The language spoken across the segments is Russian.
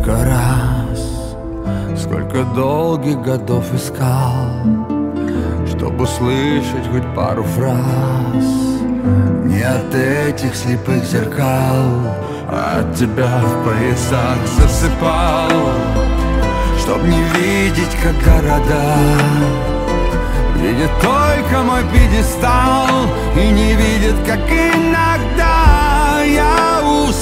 Сколько раз, сколько долгих годов искал, чтобы услышать хоть пару фраз. Не от этих слепых зеркал, а от тебя в поясах засыпал, чтоб не видеть, как города видит только мой пьедестал и не видит, как иногда я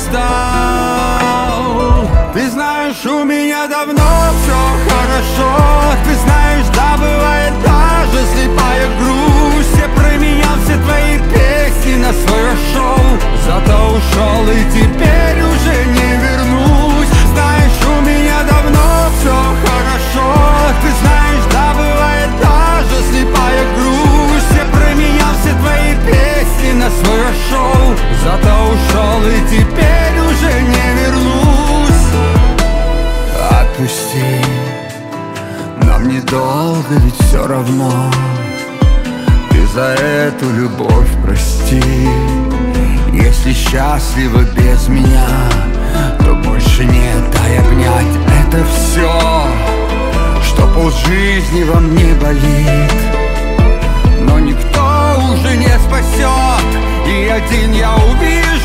устал. Ты знаешь, у меня давно все хорошо. Ты знаешь, да, бывает даже слепая грусть. Я променял все твои песни на свое шоу, зато ушел и теперь уже не вернусь. Знаешь, у меня давно все хорошо. Ты знаешь, да, бывает даже слепая грусть. Я променял все твои песни на свое шоу, зато ушел и теперь уже не вернусь. Отпусти, нам недолго, ведь все равно. Ты за эту любовь прости. Если счастлива без меня, то больше нет, дай обнять. Это все, что полжизни во мне болит, но никто уже не спасет. И один я увижу